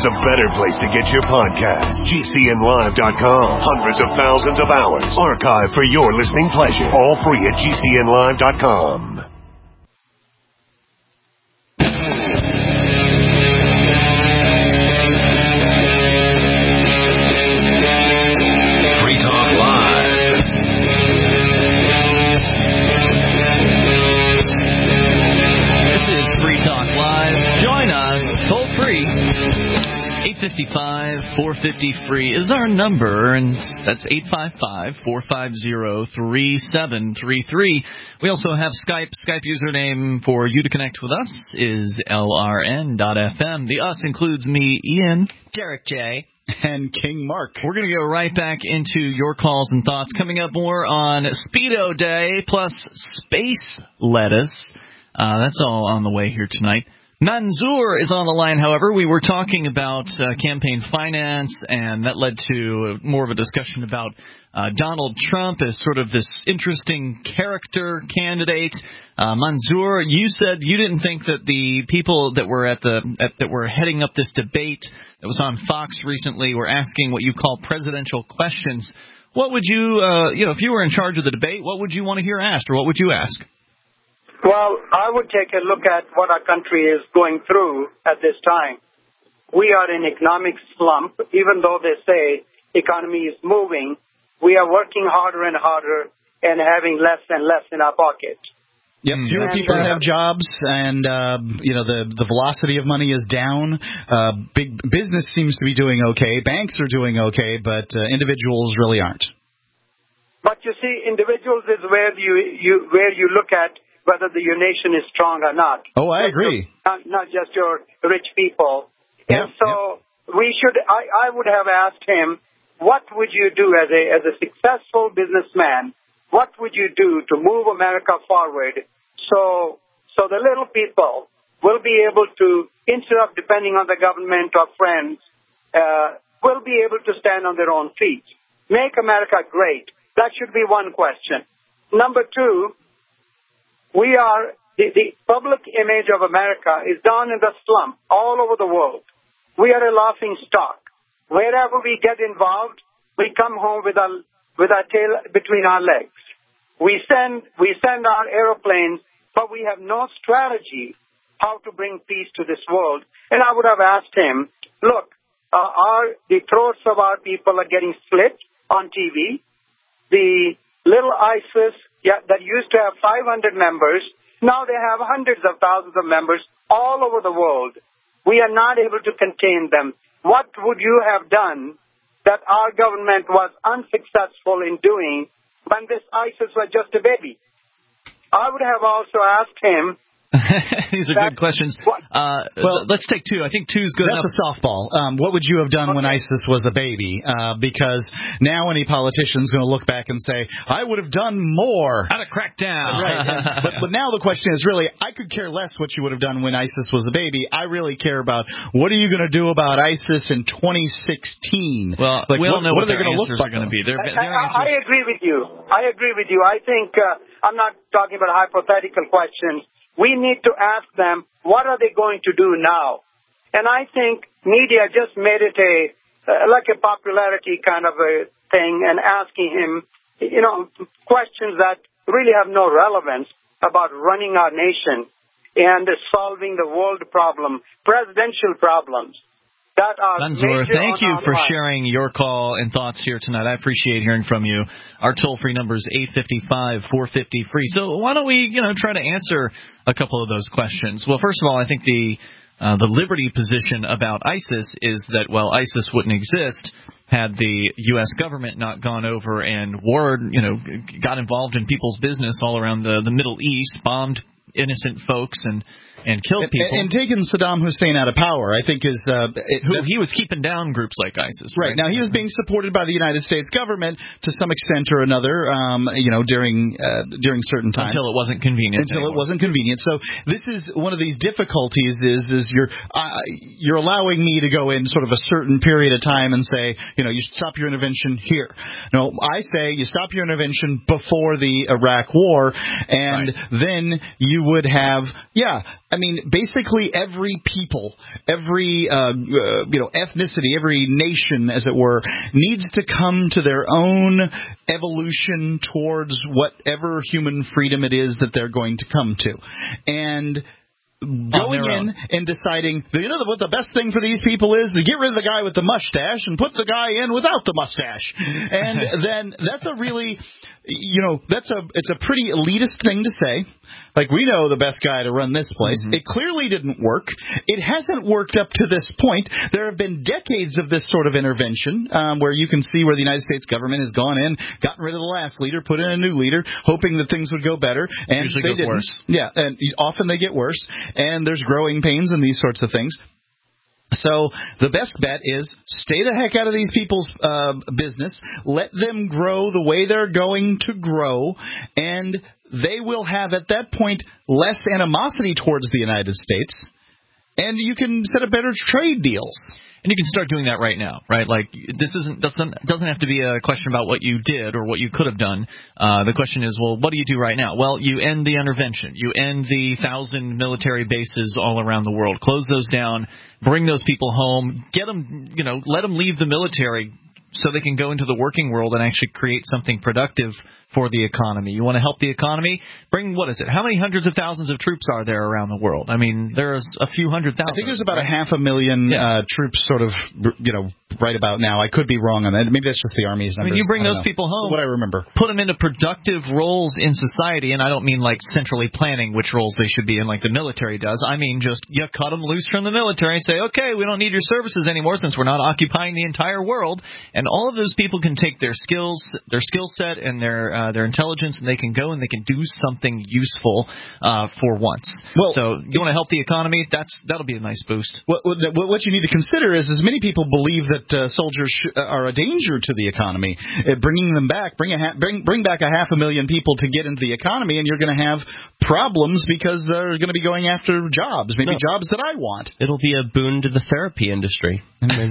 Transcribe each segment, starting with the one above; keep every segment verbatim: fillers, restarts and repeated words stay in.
there's a better place to get your podcast. G C N live dot com. Hundreds of thousands of hours archived for your listening pleasure. All free at G C N live dot com. eight five five, four five zero, free is our number, and that's eight five five, four five zero, three seven three three. We also have Skype. Skype username for you to connect with us is L R N dot F M. The us includes me, Ian, Derek J., and King Mark. We're going to go right back into your calls and thoughts. Coming up more on Speedo Day plus space lettuce. Uh, that's all on the way here tonight. Manzoor is on the line, however. We were talking about uh, campaign finance, and that led to more of a discussion about uh, Donald Trump as sort of this interesting character candidate. Uh, Manzoor, you said you didn't think that the people that were at the at, that were heading up this debate that was on Fox recently were asking what you call presidential questions. What would you, uh, you know, if you were in charge of the debate, what would you want to hear asked, or what would you ask? Well, I would take a look at what our country is going through at this time. We are in economic slump. Even though they say economy is moving, we are working harder and harder and having less and less in our pocket. Yep, fewer and, people uh, have jobs, and uh, you know the the velocity of money is down. Uh, big business seems to be doing okay. Banks are doing okay, but uh, individuals really aren't. But you see, individuals is where you you where you look at whether the, your nation is strong or not. Oh, I just agree. Your, not, not just your rich people. Yep, and so yep. we should. I, I would have asked him, what would you do as a as a successful businessman? What would you do to move America forward so so the little people will be able to, instead of depending on the government or friends, uh, will be able to stand on their own feet. Make America great. That should be one question. Number two, we are, the, the public image of America is down in the slump all over the world. We are a laughing stock. Wherever we get involved, we come home with our, with our tail between our legs. We send, we send our aeroplanes, but we have no strategy how to bring peace to this world. And I would have asked him, look, uh, our, the throats of our people are getting slit on T V. The little ISIS yeah, that used to have five hundred members, now they have hundreds of thousands of members all over the world. We are not able to contain them. What would you have done that our government was unsuccessful in doing when this ISIS was just a baby? I would have also asked him. These are good questions. Uh, well, let's take two. I think two's good that's enough. That's a softball. Um, what would you have done okay. when ISIS was a baby? Uh, because now any politician's going to look back and say, I would have done more. How to crack down. Right. And, but, but now the question is really, I could care less what you would have done when ISIS was a baby. I really care about what are you going to do about ISIS in twenty sixteen? Well, like, we all what, know what, what, are they their going to look answers like? are going to be. Their, their I, I, I agree with you. I agree with you. I think uh, I'm not talking about hypothetical questions. We need to ask them, what are they going to do now? And I think media just made it a uh, like a popularity kind of a thing and asking him, you know, questions that really have no relevance about running our nation and solving the world problem, presidential problems. That are Manzoor, thank you for mind. sharing your call and thoughts here tonight. I appreciate hearing from you. Our toll-free number is eight five five, four five zero, free. So why don't we, you know, try to answer a couple of those questions? Well, first of all, I think the uh, the liberty position about ISIS is that, well, ISIS wouldn't exist had the U S government not gone over and war, you know, got involved in people's business all around the, the Middle East, bombed innocent folks and and killed people. And, and taking Saddam Hussein out of power, I think, is... Uh, it, Who, he was keeping down groups like ISIS. Right. right. Now, he was being supported by the United States government to some extent or another, um, you know, during uh, during certain times. Until it wasn't convenient. Until anymore. it wasn't convenient. So this is one of these difficulties is is you're, uh, you're allowing me to go in sort of a certain period of time and say, you know, you stop your intervention here. No, I say you stop your intervention before the Iraq war, and right. then you would have, yeah, I mean, basically every people, every uh, uh, you know ethnicity, every nation, as it were, needs to come to their own evolution towards whatever human freedom it is that they're going to come to, and going in and deciding, you know, what the best thing for these people is to get rid of the guy with the mustache and put the guy in without the mustache. And then that's a really, you know, that's a it's a pretty elitist thing to say. Like, we know the best guy to run this place. Mm-hmm. It clearly didn't work. It hasn't worked up to this point. There have been decades of this sort of intervention um, where you can see where the United States government has gone in, gotten rid of the last leader, put in a new leader, hoping that things would go better. And usually they goes didn't. Worse. Yeah, and often they get worse. And there's growing pains and these sorts of things. So the best bet is stay the heck out of these people's uh, business. Let them grow the way they're going to grow, and they will have at that point less animosity towards the United States, and you can set up better trade deals. And you can start doing that right now, right? Like, this isn't doesn't doesn't have to be a question about what you did or what you could have done. Uh, the question is, well, what do you do right now? Well, you end the intervention. You end the thousand military bases all around the world. Close those down. Bring those people home. Get them, you know, let them leave the military so they can go into the working world and actually create something productive for the economy. You want to help the economy? Bring, what is it? How many hundreds of thousands of troops are there around the world? I mean, there's a few hundred thousand. I think there's about a half a million yeah. uh, troops sort of, you know, right about now. I could be wrong on that. Maybe that's just the Army's numbers. I mean, you bring those know. people home. That's what I remember. Put them into productive roles in society, and I don't mean like centrally planning which roles they should be in like the military does. I mean just you cut them loose from the military and say, okay, we don't need your services anymore since we're not occupying the entire world. And all of those people can take their skills, their skill set, and their uh, their intelligence, and they can go and they can do something useful uh, for once. Well, so you want to help the economy? That's that'll be a nice boost. What, what, what you need to consider is, as many people believe that uh, soldiers sh- are a danger to the economy. Uh, bringing them back, bring a ha- bring bring back a half a million people to get into the economy, and you're going to have problems because they're going to be going after jobs, maybe no. jobs that I want. It'll be a boon to the therapy industry.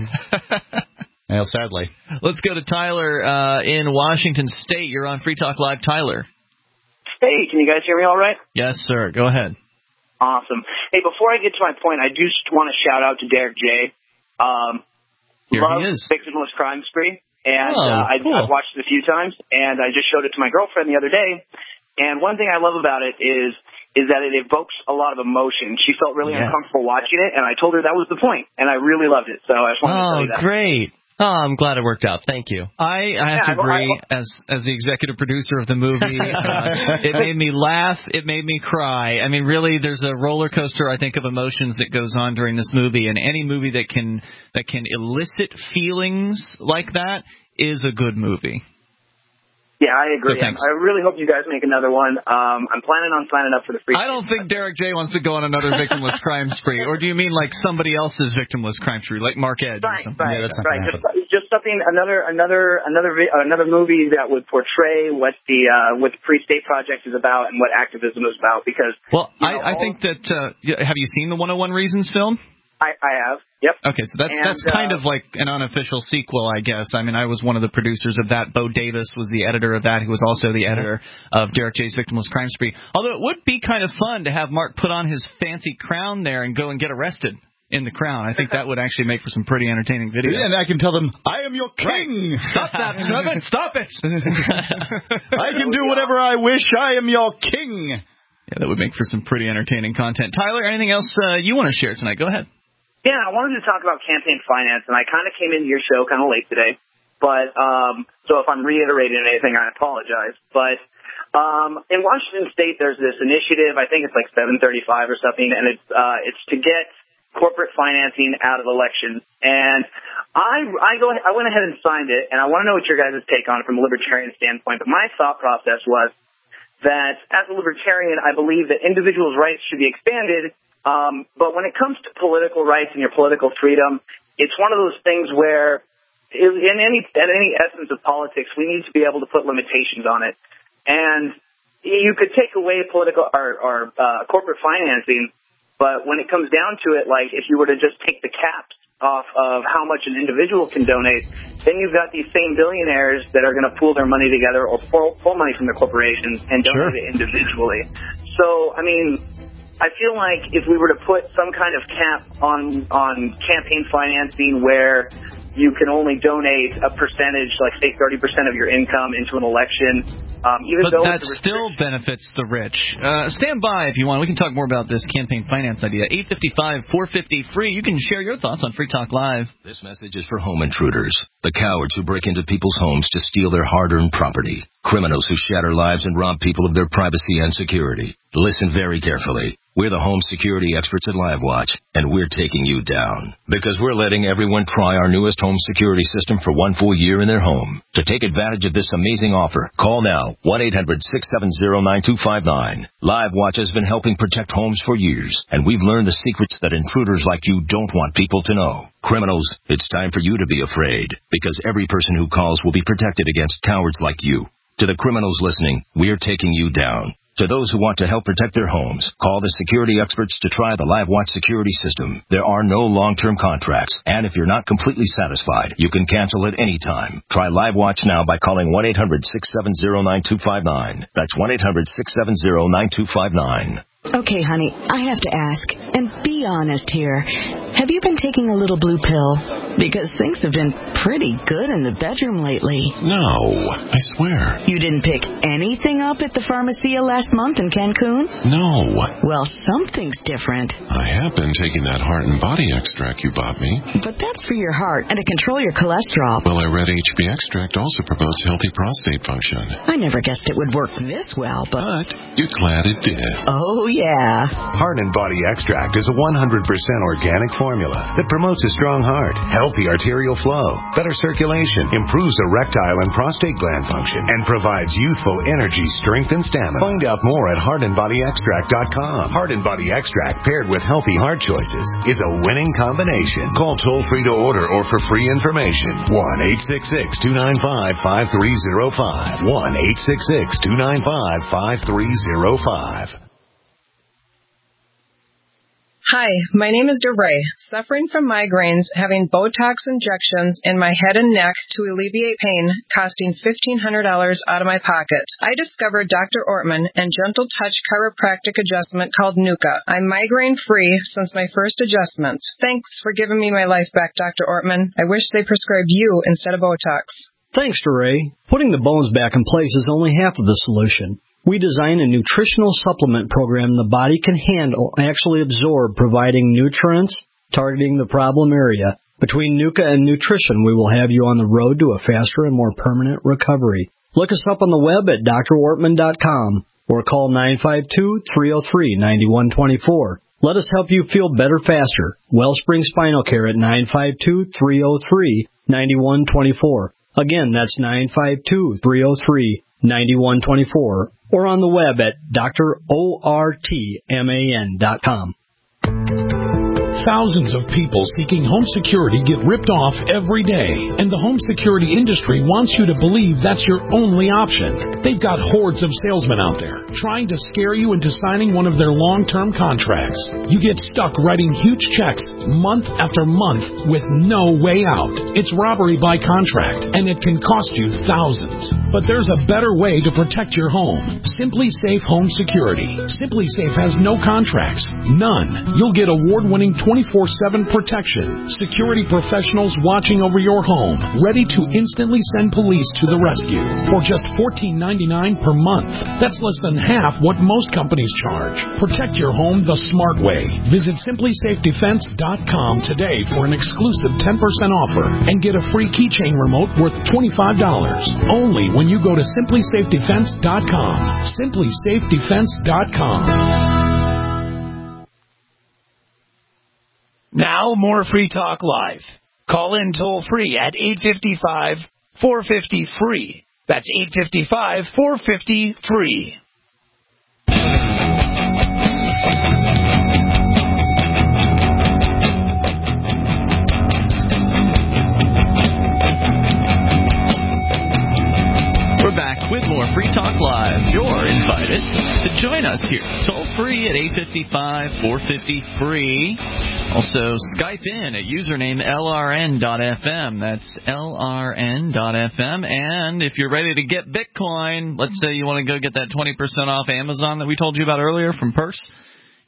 Well, sadly. Let's go to Tyler uh, in Washington State. You're on Free Talk Live, Tyler. Hey, can you guys hear me all right? Yes, sir. Go ahead. Awesome. Hey, before I get to my point, I do just want to shout out to Derek J. Um, Here love he is. Victimless Crime Spree, and oh, uh, I, cool. I've watched it a few times, and I just showed it to my girlfriend the other day. And one thing I love about it is is that it evokes a lot of emotion. She felt really yes. uncomfortable watching it, and I told her that was the point, and I really loved it. So I just wanted oh, to tell you that. Oh, great. Oh, I'm glad it worked out. Thank you. I, I have yeah, to agree, I, I, as as the executive producer of the movie, uh, it made me laugh, it made me cry. I mean, really, there's a roller coaster, I think, of emotions that goes on during this movie, and any movie that can that can elicit feelings like that is a good movie. Yeah, I agree. So I really hope you guys make another one. Um, I'm planning on signing up for the free. I don't think Derek J wants to go on another victimless crime spree. Or do you mean like somebody else's victimless crime spree, like Mark Edge right, or something? Right, yeah, that's not right. gonna Just, just something, another, another, another, another movie that would portray what the uh, what the Free State Project is about and what activism is about. Because well, you know, I, I think that uh, have you seen the one oh one Reasons film? I, I have. Yep. Okay, so that's and, that's kind uh, of like an unofficial sequel, I guess. I mean, I was one of the producers of that. Bo Davis was the editor of that. He was also the editor of Derek J's Victimless Crime Spree. Although it would be kind of fun to have Mark put on his fancy crown there and go and get arrested in the crown. I think that would actually make for some pretty entertaining video. And I can tell them, I am your king. Right. Stop that, stop it, stop it. I can do whatever I wish. I am your king. Yeah, that would make for some pretty entertaining content. Tyler, anything else uh, you want to share tonight? Go ahead. Yeah, I wanted to talk about campaign finance, and I kind of came into your show kind of late today. But um, so if I'm reiterating anything, I apologize. But um, in Washington State, there's this initiative. I think it's like seven thirty-five or something, and it's uh, it's to get corporate financing out of elections. And I I go I went ahead and signed it, and I want to know what your guys' take on it from a libertarian standpoint. But my thought process was that as a libertarian, I believe that individuals' rights should be expanded. Um, but when it comes to political rights and your political freedom, it's one of those things where in any, in any essence of politics, we need to be able to put limitations on it. And you could take away political or, or uh, corporate financing, but when it comes down to it, like if you were to just take the caps off of how much an individual can donate, then you've got these same billionaires that are going to pool their money together or pull, pull money from their corporations and donate Sure. it individually. So, I mean, I feel like if we were to put some kind of cap on on campaign financing where you can only donate a percentage, like say thirty percent of your income into an election, um, even but though that it's a still benefits the rich. Uh, stand by if you want. We can talk more about this campaign finance idea. eight five five, four five zero, free. You can share your thoughts on Free Talk Live. This message is for home intruders, the cowards who break into people's homes to steal their hard-earned property, criminals who shatter lives and rob people of their privacy and security. Listen very carefully. We're the home security experts at LiveWatch, and we're taking you down. Because we're letting everyone try our newest home security system for one full year in their home. To take advantage of this amazing offer, call now, one eight hundred, six seven zero, nine two five nine. LiveWatch has been helping protect homes for years, and we've learned the secrets that intruders like you don't want people to know. Criminals, it's time for you to be afraid, because every person who calls will be protected against cowards like you. To the criminals listening, we're taking you down. To those who want to help protect their homes, call the security experts to try the LiveWatch security system. There are no long-term contracts, and if you're not completely satisfied, you can cancel at any time. Try LiveWatch now by calling one eight hundred, six seven zero, nine two five nine. That's one eight hundred, six seven zero, nine two five nine. Okay, honey, I have to ask, and be honest here. Have you been taking a little blue pill? Because things have been pretty good in the bedroom lately. No, I swear. You didn't pick anything up at the Pharmacia last month in Cancun? No. Well, something's different. I have been taking that heart and body extract you bought me. But that's for your heart and to control your cholesterol. Well, I read H B extract also promotes healthy prostate function. I never guessed it would work this well, but... But you're glad it did. Oh, yeah. Heart and Body Extract is a one hundred percent organic formula that promotes a strong heart, healthy arterial flow, better circulation, improves erectile and prostate gland function, and provides youthful energy, strength, and stamina. Find out more at heart and body extract dot com. Heart and Body Extract paired with healthy heart choices is a winning combination. Call toll-free to order or for free information. one eight six six, two nine five, five three zero five. one eight six six, two nine five, five three zero five. Hi, my name is DeRay, suffering from migraines, having Botox injections in my head and neck to alleviate pain, costing fifteen hundred dollars out of my pocket. I discovered Doctor Ortman and Gentle Touch chiropractic adjustment called Nuka. I'm migraine-free since my first adjustment. Thanks for giving me my life back, Doctor Ortman. I wish they prescribed you instead of Botox. Thanks, DeRay. Putting the bones back in place is only half of the solution. We design a nutritional supplement program the body can handle and actually absorb, providing nutrients, targeting the problem area. Between Nuka and nutrition, we will have you on the road to a faster and more permanent recovery. Look us up on the web at d r ortman dot com or call nine five two, three oh three, nine one two four. Let us help you feel better faster. Wellspring Spinal Care at nine five two, three oh three, nine one two four. Again, that's nine five two, three oh three, nine one two four. Or on the web at d r ortman dot com. Thousands of people seeking home security get ripped off every day, and the home security industry wants you to believe that's your only option. They've got hordes of salesmen out there trying to scare you into signing one of their long-term contracts. You get stuck writing huge checks month after month with no way out. It's robbery by contract, and it can cost you thousands. But there's a better way to protect your home. Simply Safe Home Security. Simply Safe has no contracts. None. You'll get award-winning twenty-four seven protection. Security professionals watching over your home, ready to instantly send police to the rescue for just fourteen ninety-nine per month. That's less than half what most companies charge. Protect your home the smart way. Visit simply safe defense dot com today for an exclusive ten percent offer and get a free keychain remote worth twenty-five dollars. Only when you go to simply safe defense dot com. simply safe defense dot com. Now, more Free Talk Live. Call in toll-free at eight five five, four five zero, free. That's eight five five, four five zero, free. We're back with more Free Talk Live. You're invited to join us here. Toll free at eight five five, four five zero, free. Also, Skype in at username L R N dot F M. That's L R N dot F M. And if you're ready to get Bitcoin, let's say you want to go get that twenty percent off Amazon that we told you about earlier from Purse,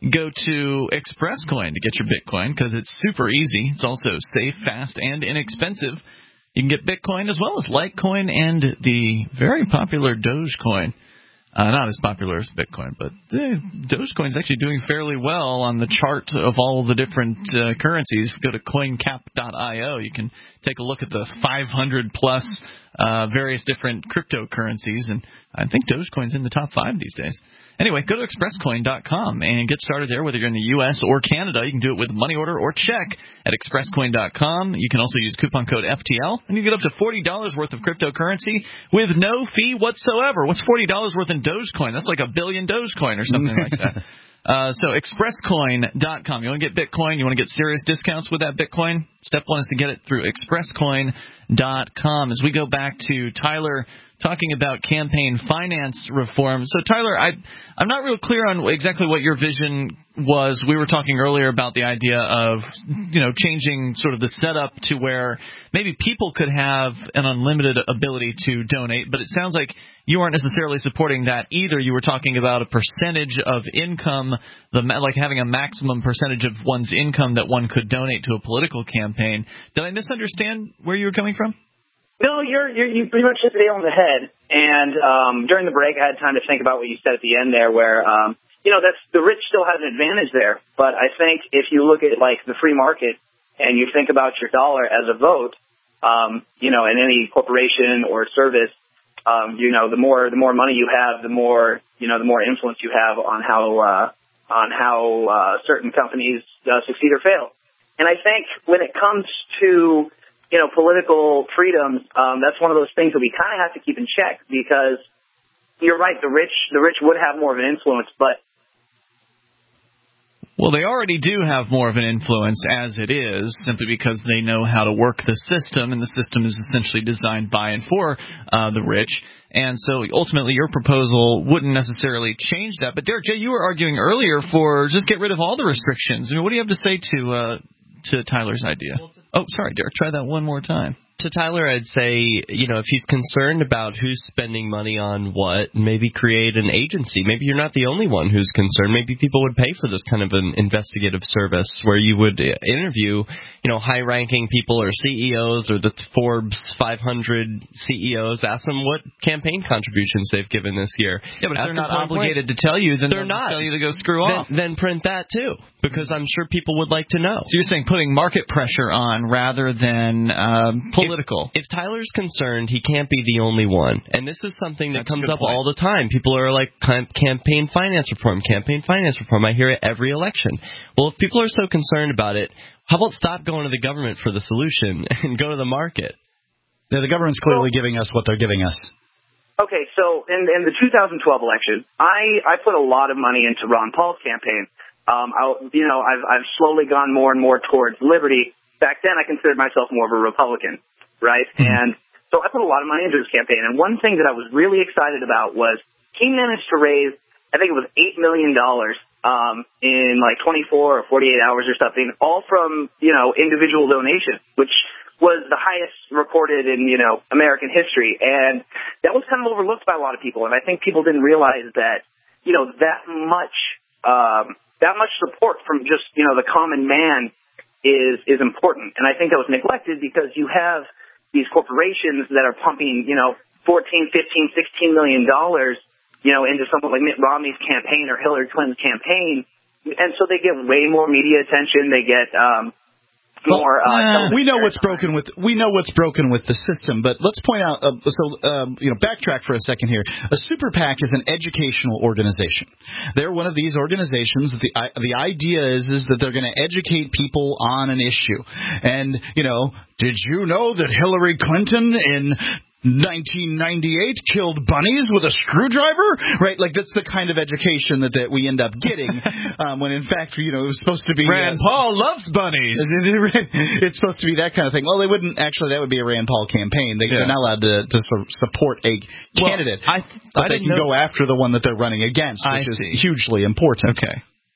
go to ExpressCoin to get your Bitcoin because it's super easy. It's also safe, fast, and inexpensive. You can get Bitcoin as well as Litecoin and the very popular Dogecoin. Uh, not as popular as Bitcoin, but eh, Dogecoin is actually doing fairly well on the chart of all the different uh, currencies. If you go to coin cap dot io, you can take a look at the five hundred plus uh, various different cryptocurrencies, and I think Dogecoin's in the top five these days. Anyway, go to express coin dot com and get started there, whether you're in the U S or Canada. You can do it with money order or check at express coin dot com. You can also use coupon code F T L, and you get up to forty dollars worth of cryptocurrency with no fee whatsoever. What's forty dollars worth in Dogecoin? That's like a billion Dogecoin or something like that. Uh, so express coin dot com. You want to get Bitcoin? You want to get serious discounts with that Bitcoin? Step one is to get it through express coin dot com. As we go back to Tyler talking about campaign finance reform. So, Tyler, I, I'm not real clear on exactly what your vision was. We were talking earlier about the idea of, you know, changing sort of the setup to where maybe people could have an unlimited ability to donate, but it sounds like you aren't necessarily supporting that either. You were talking about a percentage of income, the like having a maximum percentage of one's income that one could donate to a political campaign. Did I misunderstand where you were coming from? No, you're, you're you pretty much hit the nail on the head. And um, during the break, I had time to think about what you said at the end there, where um, you know that's the rich still have an advantage there. But I think if you look at like the free market and you think about your dollar as a vote, um, you know, in any corporation or service, um, you know, the more the more money you have, the more you know, the more influence you have on how uh, on how uh, certain companies uh, succeed or fail. And I think when it comes to you know, political freedoms, um, that's one of those things that we kind of have to keep in check because you're right, the rich, the rich would have more of an influence, but. Well, they already do have more of an influence as it is, simply because they know how to work the system, and the system is essentially designed by and for uh, the rich. And so ultimately your proposal wouldn't necessarily change that. But Derek J., you were arguing earlier for just get rid of all the restrictions. I mean, what do you have to say to uh, to Tyler's idea? Oh, sorry, Derek. Try that one more time. To Tyler, I'd say, you know, if he's concerned about who's spending money on what, maybe create an agency. Maybe you're not the only one who's concerned. Maybe people would pay for this kind of an investigative service where you would interview, you know, high-ranking people or C E Os or the Forbes five hundred C E Os. Ask them what campaign contributions they've given this year. Yeah, but if Ask they're not point obligated point. to tell you, then they're they'll not. tell you to go screw then, off. Then print that, too, because I'm sure people would like to know. So you're saying putting market pressure on rather than um, political. If, if Tyler's concerned, he can't be the only one. And this is something that That's comes up point. all the time. People are like, campaign finance reform, campaign finance reform. I hear it every election. Well, if people are so concerned about it, how about stop going to the government for the solution and go to the market? Yeah, the government's clearly well, giving us what they're giving us. Okay, so in, in the two thousand twelve election, I, I put a lot of money into Ron Paul's campaign. Um, I, you know, I've, I've slowly gone more and more towards liberty. Back then, I considered myself more of a Republican, right? Mm-hmm. And so I put a lot of money into his campaign. And one thing that I was really excited about was he managed to raise, I think it was eight million dollars um, in like twenty-four or forty-eight hours or something, all from, you know, individual donations, which was the highest recorded in, you know, American history. And that was kind of overlooked by a lot of people. And I think people didn't realize that, you know, that much, um, that much support from just, you know, the common man is, is important. And I think that was neglected because you have these corporations that are pumping, you know, fourteen, fifteen, sixteen million dollars, you know, into someone like Mitt Romney's campaign or Hillary Clinton's campaign. And so they get way more media attention. They get, um, More, uh, we know what's broken with we know what's broken with the system, but let's point out. Uh, so, um, you know, backtrack for a second here. A super PAC is an educational organization. They're one of these organizations. The I, the idea is is that they're going to educate people on an issue. And you know, did you know that Hillary Clinton in nineteen ninety-eight killed bunnies with a screwdriver, right? Like that's the kind of education that, that we end up getting, um, when in fact, you know, it was supposed to be Rand uh, Paul loves bunnies. It's supposed to be that kind of thing. Well, they wouldn't actually. That would be a Rand Paul campaign. They, yeah. They're not allowed to, to sort of support a candidate, well, I, but I they can know. go after the one that they're running against, which I is see. hugely important. Okay.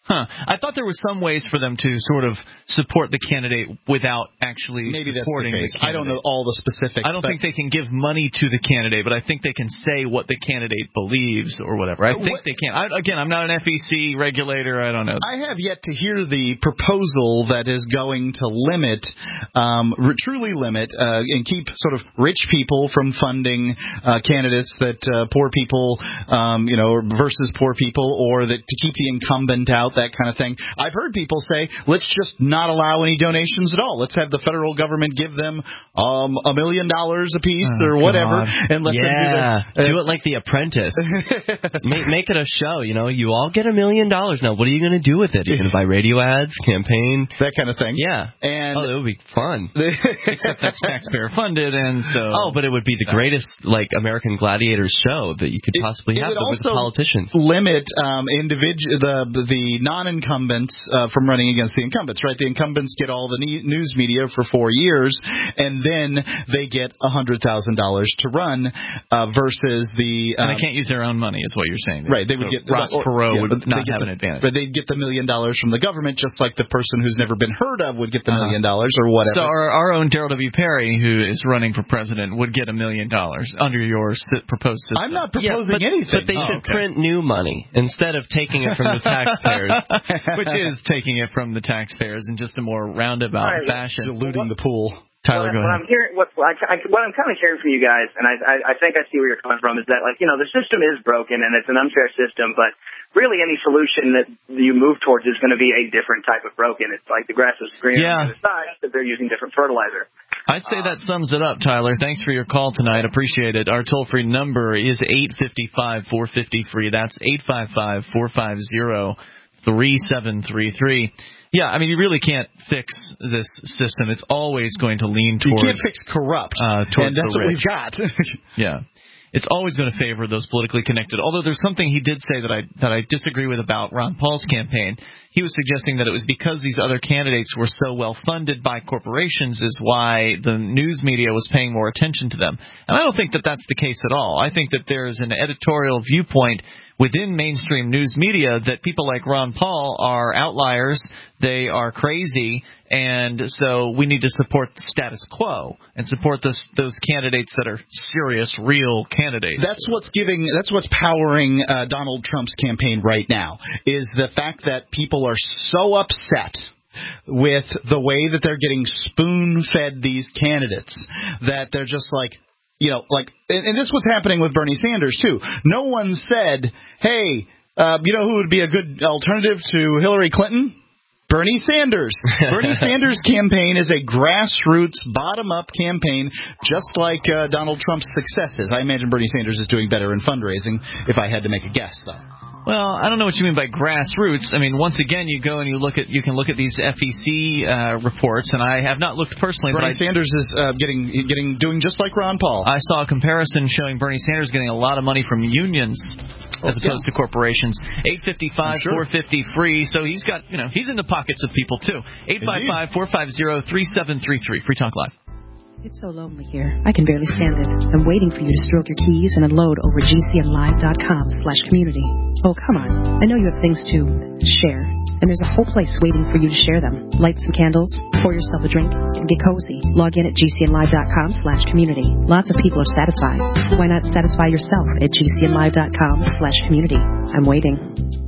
Huh. I thought there was some ways for them to sort of support the candidate without actually Maybe that's supporting the case. the candidate. I don't know all the specifics. I don't but think they can give money to the candidate, but I think they can say what the candidate believes or whatever. I think what, they can. I, again, I'm not an F E C regulator. I don't know. I have yet to hear the proposal that is going to limit, um, truly limit, uh, and keep sort of rich people from funding uh, candidates that uh, poor people, um, you know, versus poor people, or that to keep the incumbent out. That kind of thing. I've heard people say, let's just not allow any donations at all. Let's have the federal government give them um, a million dollars a piece oh, or whatever, God. and let yeah. them do that. Uh, do it like The Apprentice. make, make it a show. You know, you all get a million dollars now. What are you going to do with it? Are you going to buy radio ads, campaign, that kind of thing? Yeah. And oh, it would be fun. Except that's taxpayer funded, and so oh, but it would be the greatest like American Gladiators show that you could possibly it, have it with also politicians. Limit um, individual the the non-incumbents uh, from running against the incumbents. Right, the incumbents get all the ne- news media for four years, and then they get a hundred thousand dollars to run uh, versus the. Um, and they can't use their own money, is what you're saying. Right, they would so get Ross or, Perot yeah, would not have the, an advantage. But they'd get the million dollars from the government, just like the person who's never been heard of would get the uh-huh. million dollars or whatever. So our, our own Darrell W. Perry, who is running for president, would get a million dollars under your proposed system. I'm not proposing yeah, but, anything. But they oh, should okay. print new money instead of taking it from the taxpayers. Which is taking it from the taxpayers in just a more roundabout right. fashion. Diluting the pool. Tyler, what, go what ahead. I'm hearing, what, what, I, what I'm kind of hearing from you guys, and I, I, I think I see where you're coming from, is that, like, you know, the system is broken and it's an unfair system, but really any solution that you move towards is going to be a different type of broken. It's like the grass is greener yeah. on the other side, but they're using different fertilizer. I'd say that sums it up, Tyler. Thanks for your call tonight. Appreciate it. Our toll-free number is eight five five, four five zero, free. That's eight five five, four five zero, three seven three three. Yeah, I mean, you really can't fix this system. It's always going to lean towards... You can't fix corrupt, uh, towards and that's the what rich. we've got. Yeah. It's always going to favor those politically connected. Although there's something he did say that I that I disagree with about Ron Paul's campaign. He was suggesting that it was because these other candidates were so well funded by corporations is why the news media was paying more attention to them. And I don't think that that's the case at all. I think that there's an editorial viewpoint within mainstream news media that people like Ron Paul are outliers, they are crazy, and so we need to support the status quo and support this, those candidates that are serious, real candidates. That's what's giving. That's what's powering uh, Donald Trump's campaign right now. Is the fact that people are so upset with the way that they're getting spoon-fed these candidates that they're just like. You know, like, and, and this was happening with Bernie Sanders, too. No one said, hey, uh, you know who would be a good alternative to Hillary Clinton? Bernie Sanders. Bernie Sanders' campaign is a grassroots, bottom-up campaign, just like uh, Donald Trump's successes. I imagine Bernie Sanders is doing better in fundraising, if I had to make a guess, though. Well, I don't know what you mean by grassroots. I mean, once again, you go and you look at you can look at these F E C uh, reports, and I have not looked personally. Bernie but I, Sanders is uh, getting getting doing just like Ron Paul. I saw a comparison showing Bernie Sanders getting a lot of money from unions as oh, opposed yeah. to corporations. Eight fifty five, sure. four fifty free. So he's got you know he's in the pockets of people too. Eight five five, four five zero, three seven three three. Free Talk Live. It's so lonely here. I can barely stand it. I'm waiting for you to stroke your keys and unload over G C N live dot com slash community. Oh, come on. I know you have things to share, and there's a whole place waiting for you to share them. Light some candles, pour yourself a drink, and get cozy. Log in at G C N live dot com slash community. Lots of people are satisfied. Why not satisfy yourself at G C N live dot com slash community? I'm waiting.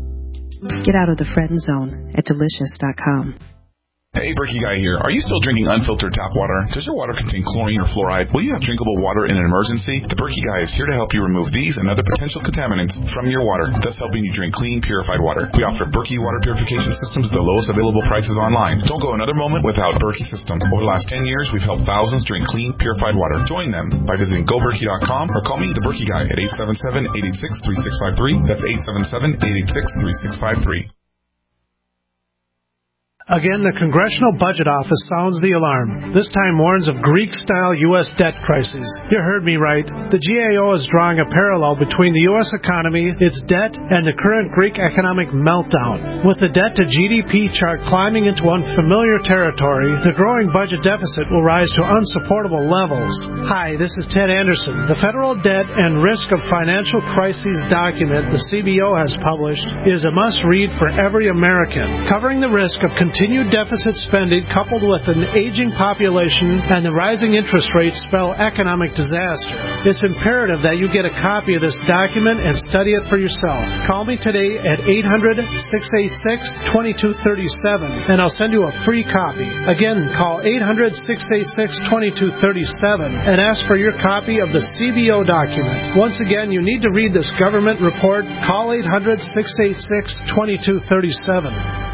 Get out of the friend zone at delicious dot com. Hey, Berkey Guy here. Are you still drinking unfiltered tap water? Does your water contain chlorine or fluoride? Will you have drinkable water in an emergency? The Berkey Guy is here to help you remove these and other potential contaminants from your water, thus helping you drink clean, purified water. We offer Berkey water purification systems at the lowest available prices online. Don't go another moment without a Berkey system. Over the last ten years, we've helped thousands drink clean, purified water. Join them by visiting go berkey dot com or call me, the Berkey Guy, at eight seven seven, eight eight six, three six five three. That's eight seven seven, eight eight six, three six five three. Again, the Congressional Budget Office sounds the alarm. This time warns of Greek-style U S debt crises. You heard me right. The G A O is drawing a parallel between the U S economy, its debt, and the current Greek economic meltdown. With the debt-to-G D P chart climbing into unfamiliar territory, the growing budget deficit will rise to unsupportable levels. Hi, this is Ted Anderson. The Federal Debt and Risk of Financial Crises document the C B O has published is a must-read for every American, covering the risk of continued Continued deficit spending coupled with an aging population and the rising interest rates spell economic disaster. It's imperative that you get a copy of this document and study it for yourself. Call me today at eight hundred, six eight six, two two three seven and I'll send you a free copy. Again, call eight hundred, six eight six, two two three seven and ask for your copy of the C B O document. Once again, you need to read this government report. Call eight hundred, six eight six, two two three seven.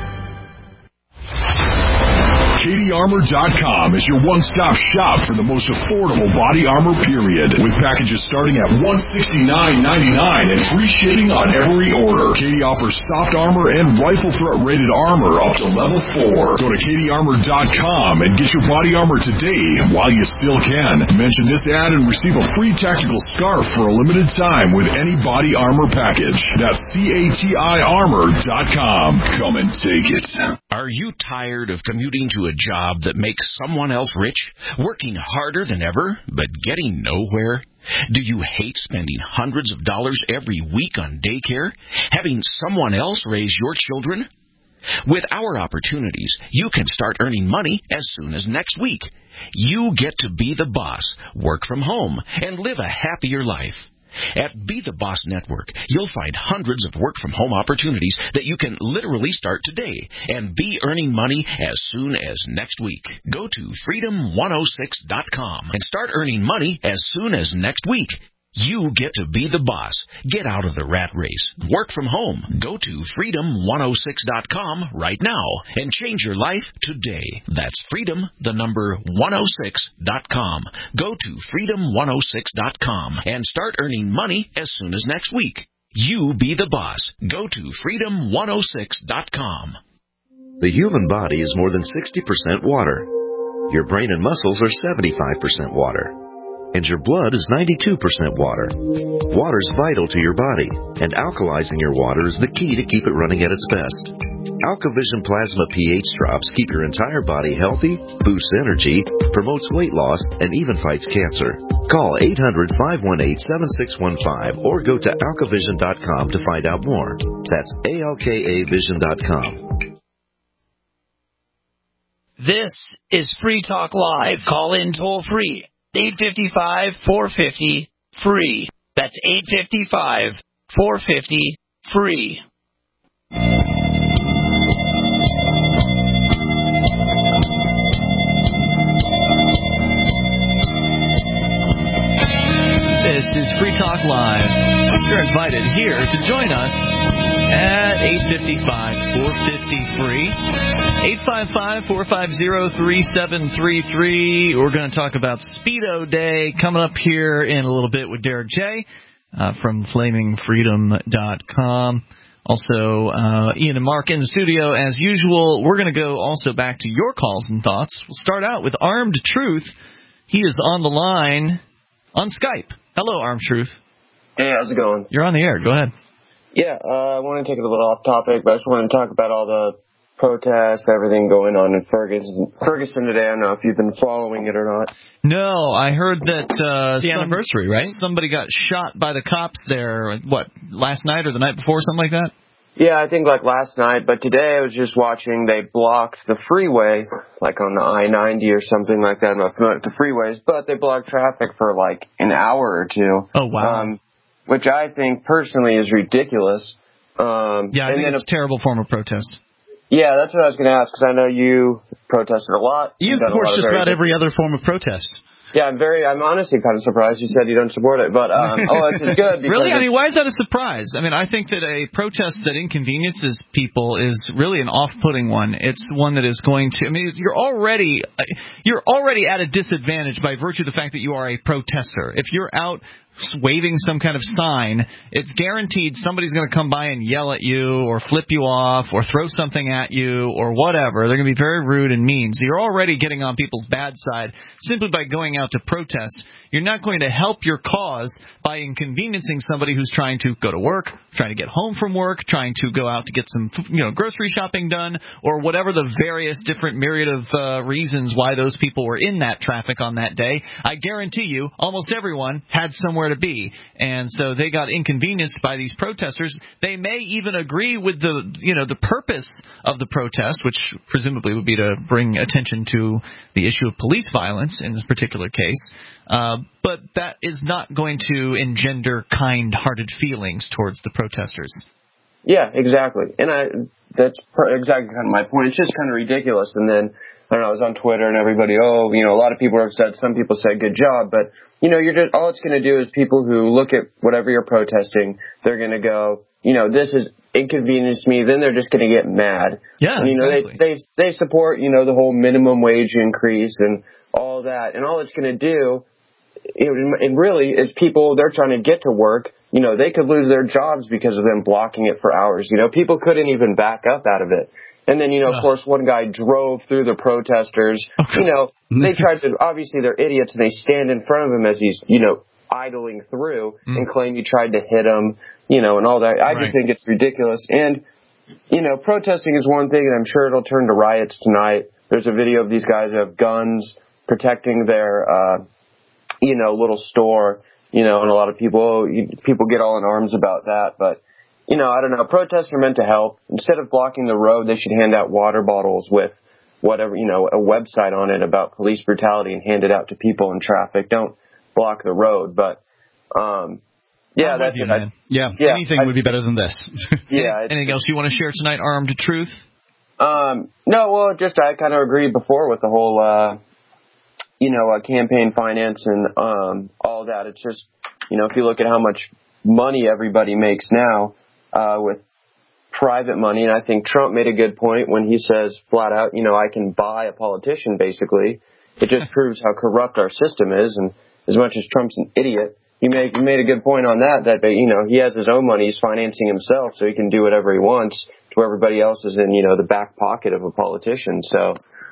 Katie Armor dot com is your one-stop shop for the most affordable body armor, period. With packages starting at one hundred sixty-nine ninety-nine and free shipping on every order. Katie offers soft armor and rifle threat rated armor up to level four. Go to Katie Armor dot com and get your body armor today while you still can. Mention this ad and receive a free tactical scarf for a limited time with any body armor package. That's C A T I Armor dot com. Come and take it. Are you tired of commuting to a job that makes someone else rich, working harder than ever, but getting nowhere? Do you hate spending hundreds of dollars every week on daycare, having someone else raise your children? With our opportunities, you can start earning money as soon as next week. You get to be the boss, work from home, and live a happier life. At Be the Boss Network, you'll find hundreds of work-from-home opportunities that you can literally start today and be earning money as soon as next week. Go to freedom one oh six dot com and start earning money as soon as next week. You get to be the boss. Get out of the rat race. Work from home. Go to freedom one oh six dot com right now and change your life today. That's freedom, the number one oh six dot com. Go to freedom one oh six dot com and start earning money as soon as next week. You be the boss. Go to freedom one oh six dot com. The human body is more than sixty percent water. Your brain and muscles are seventy-five percent water. And your blood is ninety-two percent water. Water is vital to your body, and alkalizing your water is the key to keep it running at its best. AlkaVision Plasma pH drops keep your entire body healthy, boosts energy, promotes weight loss, and even fights cancer. Call eight hundred, five one eight, seven six one five or go to alka vision dot com to find out more. That's A L K A vision dot com. This is Free Talk Live. Call in toll free. eight five five, four five zero, free. That's eight five five, four five zero, free. This is Free Talk Live. You're invited here to join us at eight five five, four five zero, free. eight five five, four five zero, three seven three three. We're going to talk about Speedo Day coming up here in a little bit with Derek J. Uh, from flaming freedom dot com. Also, uh, Ian and Mark in the studio as usual. We're going to go also back to your calls and thoughts. We'll start out with Armed Truth. He is on the line on Skype. Hello, Armed Truth. Hey, how's it going? You're on the air. Go ahead. Yeah, uh, I want to take it a little off topic, but I just want to talk about all the protests, everything going on in Ferguson, Ferguson today. I don't know if you've been following it or not. No, I heard that uh, it's the some, anniversary, right? Somebody got shot by the cops there, what, last night or the night before, something like that? Yeah, I think like last night, but today I was just watching, they blocked the freeway, like on the I ninety or something like that. I'm not familiar with the freeways, but they blocked traffic for like an hour or two. Oh, wow. Um, which I think personally is ridiculous. Um, yeah, I and think then it's a terrible form of protest. Yeah, that's what I was going to ask, because I know you protested a lot. He is, of course, just about every other form of protest. Yeah, I'm very, I'm honestly kind of surprised you said you don't support it, but, um, oh, it's just good. Really? I mean, why is that a surprise? I mean, I think that a protest that inconveniences people is really an off-putting one. It's one that is going to, I mean, you're already, you're already at a disadvantage by virtue of the fact that you are a protester. If you're out waving some kind of sign, it's guaranteed somebody's going to come by and yell at you or flip you off or throw something at you or whatever. They're going to be very rude and mean. So you're already getting on people's bad side simply by going out to protest. You're not going to help your cause by inconveniencing somebody who's trying to go to work, trying to get home from work, trying to go out to get some, you know, grocery shopping done, or whatever the various different myriad of uh, reasons why those people were in that traffic on that day. I guarantee you, almost everyone had somewhere to be, and so they got inconvenienced by these protesters. They may even agree with the, you know, the purpose of the protest, which presumably would be to bring attention to the issue of police violence in this particular case. Uh, but that is not going to engender kind-hearted feelings towards the protesters. Yeah, exactly. And I that's per- exactly kind of my point. It's just kind of ridiculous. And then, I don't know, I was on Twitter and everybody, oh, you know, a lot of people are upset. Some people say good job. But, you know, you're just, all it's going to do is people who look at whatever you're protesting, they're going to go, you know, this is inconvenienced me. Then they're just going to get mad. Yeah, and, you know, exactly. they, they, they support, you know, the whole minimum wage increase and all that. And all it's going to do, you know, and really is people, they're trying to get to work. You know, they could lose their jobs because of them blocking it for hours. You know, people couldn't even back up out of it. And then, you know, of course, one guy drove through the protesters. Okay. You know, they tried to, obviously they're idiots, and they stand in front of him as he's, you know, idling through mm. and claim he tried to hit him, you know, and all that. I right. just think it's ridiculous. And, you know, protesting is one thing, and I'm sure it'll turn to riots tonight. There's a video of these guys who have guns protecting their, uh, you know, little store, you know, and a lot of people, people get all in arms about that. But, you know, I don't know, protests are meant to help. Instead of blocking the road, they should hand out water bottles with whatever, you know, a website on it about police brutality and hand it out to people in traffic. Don't block the road. But, um, yeah, that's you, it. Man. Yeah, yeah, anything I, would be better than this. Yeah. Anything else you want to share tonight, Armed Truth? Um, no, well, just I kind of agreed before with the whole, uh, you know, uh, campaign finance and um, all that. It's just, you know, if you look at how much money everybody makes now uh, with private money, and I think Trump made a good point when he says flat out, you know, I can buy a politician, basically. It just proves how corrupt our system is. And as much as Trump's an idiot, he made, he made a good point on that, that, you know, he has his own money. He's financing himself, so he can do whatever he wants, to where everybody else is in, you know, the back pocket of a politician. So,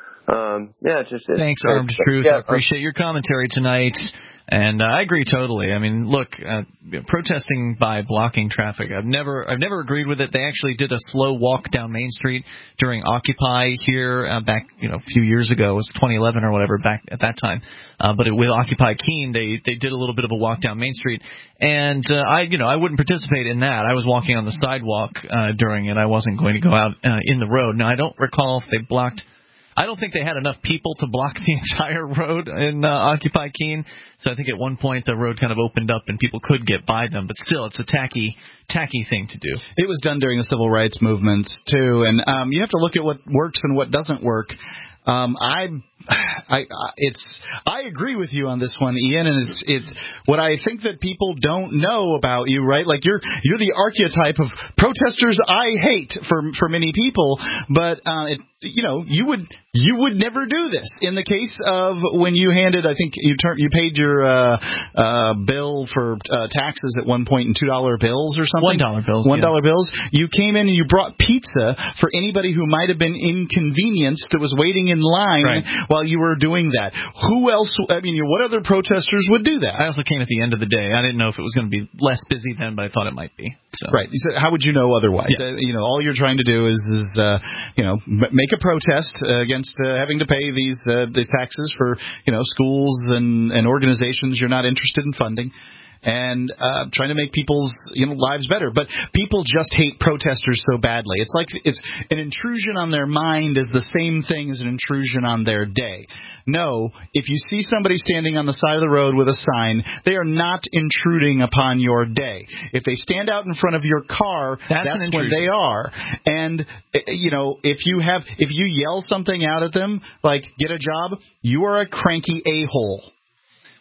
Um, yeah, it's just, it's, Thanks, Armed it's, Truth. yeah, I appreciate your commentary tonight. And uh, I agree totally. I mean, look, uh, protesting by blocking traffic, I've never I've never agreed with it. They actually did a slow walk down Main Street during Occupy here uh, back, you know, a few years ago. It was twenty eleven or whatever back at that time. Uh, but it, with Occupy Keene, they they did a little bit of a walk down Main Street. And uh, I, you know, I wouldn't participate in that. I was walking on the sidewalk uh, during it. I wasn't going to go out uh, in the road. Now, I don't recall if they blocked. I don't think they had enough people to block the entire road in uh, Occupy Keene. So I think at one point the road kind of opened up and people could get by them. But still, it's a tacky, tacky thing to do. It was done during the civil rights movements, too. And um, you have to look at what works and what doesn't work. Um, I, I, it's, I agree with you on this one, Ian, and it's, it's what I think that people don't know about you, right? Like you're, you're the archetype of protesters I hate for, for many people, but, uh, it, you know, you would, you would never do this. In the case of when you handed, I think you turned, you paid your, uh, uh, bill for, uh, taxes at one point in two dollar bills or something. One dollar bills. One dollar yeah. bills. You came in and you brought pizza for anybody who might have been inconvenienced that was waiting in line right. while you were doing that. Who else? I mean, what other protesters would do that? I also came at the end of the day. I didn't know if it was going to be less busy then, but I thought it might be. So. Right. So how would you know otherwise? Yeah. Uh, you know, all you're trying to do is, is uh, you know, m- make a protest uh, against uh, having to pay these uh, these taxes for, you know, schools and, and organizations you're not interested in funding. And uh, trying to make people's, you know, lives better. But people just hate protesters so badly. It's like it's an intrusion on their mind is the same thing as an intrusion on their day. No, if you see somebody standing on the side of the road with a sign, they are not intruding upon your day. If they stand out in front of your car, that's, that's when they are. And, you know, if you have, if you yell something out at them, like, get a job, you are a cranky a-hole.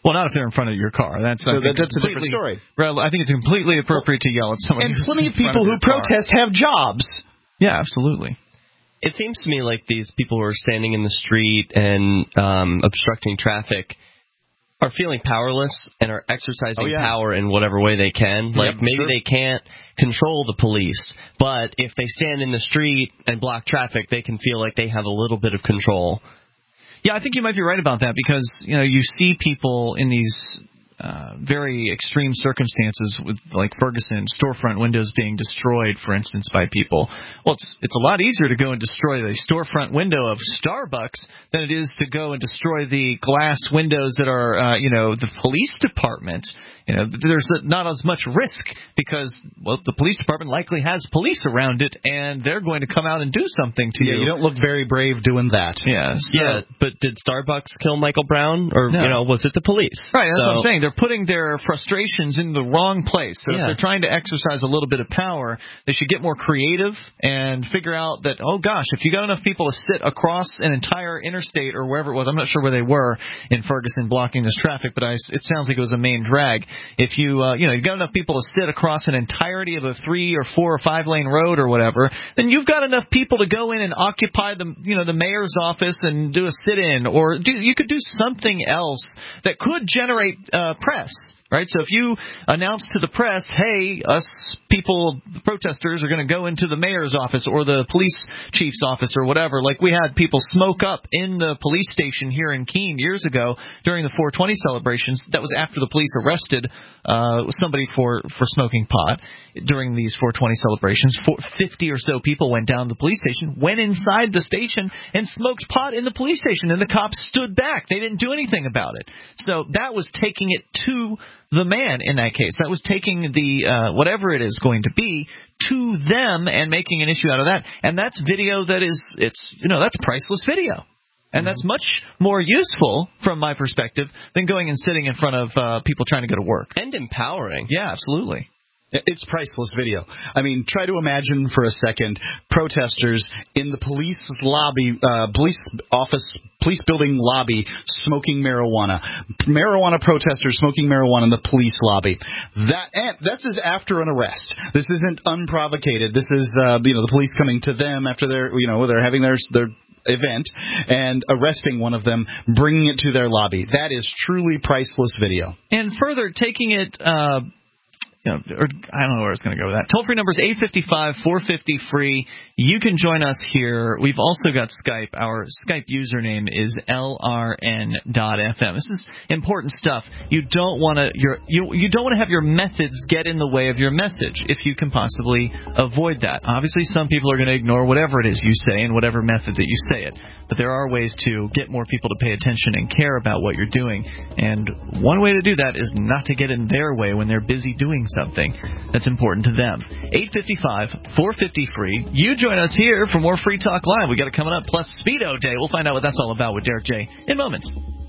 Well, not if they're in front of your car. That's, so I think, that's a different story. Well, I think it's completely appropriate well, to yell at someone. And plenty of people who protest have jobs. Yeah, absolutely. It seems to me like these people who are standing in the street and um, obstructing traffic are feeling powerless and are exercising oh, yeah. power in whatever way they can. Like, yep, maybe sure. they can't control the police, but if they stand in the street and block traffic, they can feel like they have a little bit of control. Yeah, I think you might be right about that because, you know, you see people in these uh, very extreme circumstances with, like Ferguson, storefront windows being destroyed, for instance, by people. Well, it's it's a lot easier to go and destroy the storefront window of Starbucks than it is to go and destroy the glass windows that are, uh, you know, the police department. You know, there's not as much risk because, well, the police department likely has police around it, and they're going to come out and do something to yeah, you. You don't look very brave doing that. Yeah, so, yeah. But did Starbucks kill Michael Brown, or no. you know, was it the police? Right. That's so, what I'm saying. They're putting their frustrations in the wrong place. So yeah. if they're trying to exercise a little bit of power, they should get more creative and figure out that, oh gosh, if you got enough people to sit across an entire interstate or wherever it was, I'm not sure where they were in Ferguson blocking this traffic, but I, it sounds like it was a main drag. If you uh, you know, you got enough people to sit across an entirety of a three or four or five lane road or whatever, then you've got enough people to go in and occupy the, you know, the mayor's office and do a sit-in, or do, you could do something else that could generate uh, press. Right, so if you announce to the press, hey, us people, protesters, are going to go into the mayor's office or the police chief's office or whatever, like we had people smoke up in the police station here in Keene years ago during the four twenty celebrations. That was after the police arrested uh, somebody for, for smoking pot during these four twenty celebrations. fifty or so people went down to the police station, went inside the station, and smoked pot in the police station, and the cops stood back. They didn't do anything about it. So that was taking it to the man in that case. That was taking the uh, whatever it is going to be to them and making an issue out of that. And that's video that is, it's, you know, that's priceless video. And that's much more useful, from my perspective, than going and sitting in front of uh, people trying to go to work. And empowering. Yeah, absolutely. It's priceless video. I mean, try to imagine for a second protesters in the police lobby, uh, police office, police building lobby, smoking marijuana. Marijuana protesters smoking marijuana in the police lobby. That and that's is after an arrest. This isn't unprovocated. This is uh, you know, the police coming to them after they're, you know, they're having their their event and arresting one of them, bringing it to their lobby. That is truly priceless video. And further, taking it. Uh You know, or I don't know where it's going to go with that. Toll-free number is eight five five, four five zero, free. You can join us here. We've also got Skype. Our Skype username is L R N dot F M. This is important stuff. You don't want to your you you don't want to have your methods get in the way of your message if you can possibly avoid that. Obviously, some people are going to ignore whatever it is you say and whatever method that you say it. But there are ways to get more people to pay attention and care about what you're doing. And one way to do that is not to get in their way when they're busy doing something that's important to them. eight five five, four five zero, free. You join us here for more Free Talk Live. We got it coming up, plus Speedo Day. We'll find out what that's all about with Derek J in moments.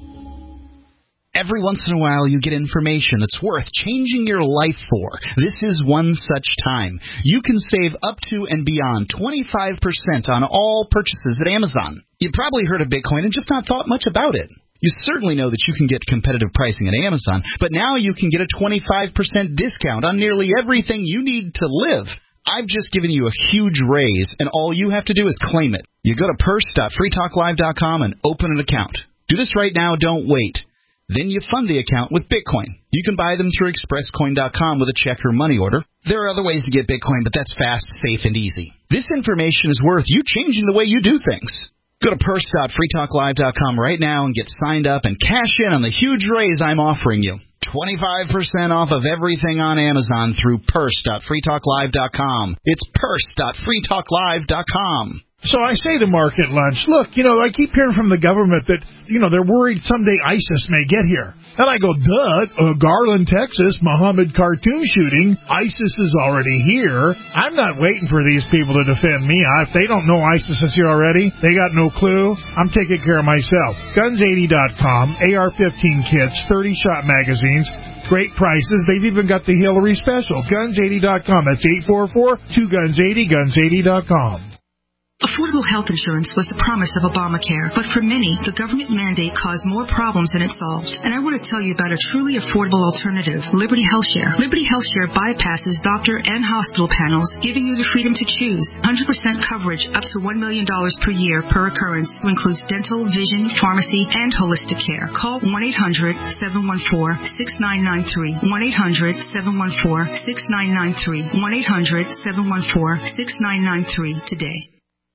Every once in a while you get information that's worth changing your life for. This is one such time. You can save up to and beyond twenty-five percent on all purchases at Amazon. You probably heard of Bitcoin and just not thought much about it. You certainly know that you can get competitive pricing at Amazon, but now you can get a twenty-five percent discount on nearly everything you need to live. I've just given you a huge raise, and all you have to do is claim it. You go to purse dot free talk live dot com and open an account. Do this right now, don't wait. Then you fund the account with Bitcoin. You can buy them through express coin dot com with a check or money order. There are other ways to get Bitcoin, but that's fast, safe, and easy. This information is worth you changing the way you do things. Go to purse dot free talk live dot com right now and get signed up and cash in on the huge raise I'm offering you. twenty-five percent off of everything on Amazon through purse dot free talk live dot com. It's purse dot free talk live dot com. So I say to Mark at lunch, look, you know, I keep hearing from the government that, you know, they're worried someday ISIS may get here. And I go, duh, uh, Garland, Texas, Muhammad cartoon shooting, ISIS is already here. I'm not waiting for these people to defend me. If they don't know ISIS is here already, they got no clue. I'm taking care of myself. guns eighty dot com, A R fifteen kits, thirty shot magazines, great prices. They've even got the Hillary special. guns eighty dot com. That's eight four four, two guns eighty, guns eighty dot com. The Affordable health insurance was the promise of Obamacare, but for many, the government mandate caused more problems than it solved. And I want to tell you about a truly affordable alternative, Liberty HealthShare. Liberty HealthShare bypasses doctor and hospital panels, giving you the freedom to choose. one hundred percent coverage up to one million dollars per year per occurrence, which includes dental, vision, pharmacy, and holistic care. Call one eight hundred seven one four six nine nine three. one eight hundred seven one four six nine nine three. one eight hundred seven one four six nine nine three today.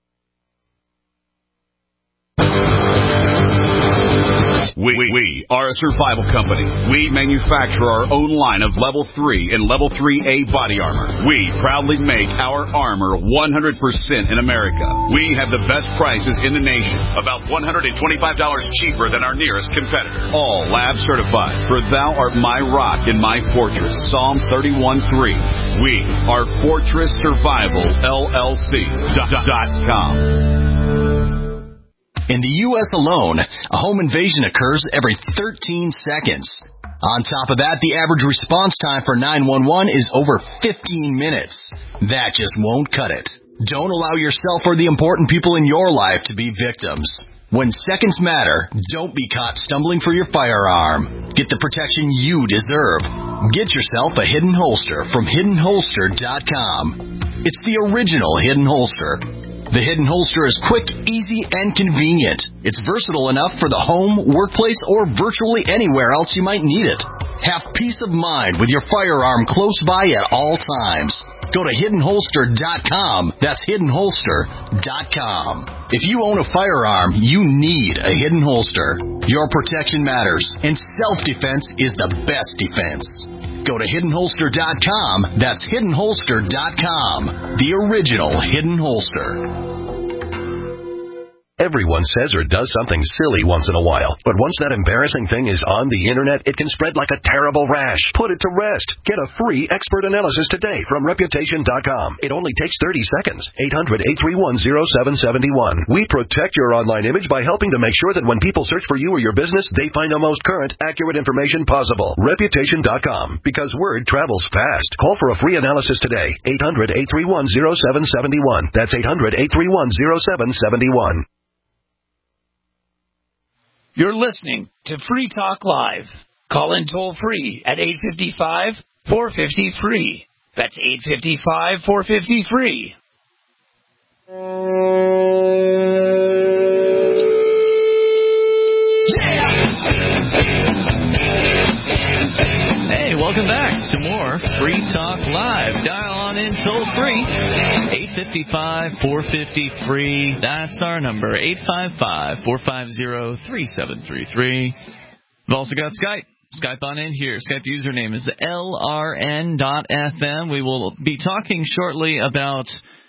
We, we are a survival company. We manufacture our own line of Level three and Level three A body armor. We proudly make our armor one hundred percent in America. We have the best prices in the nation, about one hundred twenty-five dollars cheaper than our nearest competitor. All lab certified, for thou art my rock and my fortress. Psalm thirty-one three. We are Fortress Survival L L C dot com. In the U S alone, a home invasion occurs every thirteen seconds. On top of that, the average response time for nine one one is over fifteen minutes. That just won't cut it. Don't allow yourself or the important people in your life to be victims. When seconds matter, don't be caught stumbling for your firearm. Get the protection you deserve. Get yourself a Hidden Holster from hidden holster dot com. It's the original Hidden Holster. The Hidden Holster is quick, easy, and convenient. It's versatile enough for the home, workplace, or virtually anywhere else you might need it. Have peace of mind with your firearm close by at all times. Go to hidden holster dot com. That's hidden holster dot com. If you own a firearm, you need a Hidden Holster. Your protection matters, and self-defense is the best defense. Go to hidden holster dot com. That's hidden holster dot com. The original Hidden Holster. Everyone says or does something silly once in a while, but once that embarrassing thing is on the internet, it can spread like a terrible rash. Put it to rest. Get a free expert analysis today from reputation dot com. It only takes thirty seconds. eight hundred eight three one oh seven seven one. We protect your online image by helping to make sure that when people search for you or your business, they find the most current, accurate information possible. reputation dot com. Because word travels fast. Call for a free analysis today. eight hundred eight three one oh seven seven one. That's eight hundred eight three one oh seven seven one. You're listening to Free Talk Live. Call in toll free at eight five five, four five zero, free. That's eight five five, four five zero, free. Hey, welcome back to more Free Talk Live. Dial on in toll free, eight five five, four five zero, free. That's our number, eight five five, four five zero, three seven three three. We've also got Skype. Skype on in here. Skype username is L R N dot F M. We will be talking shortly about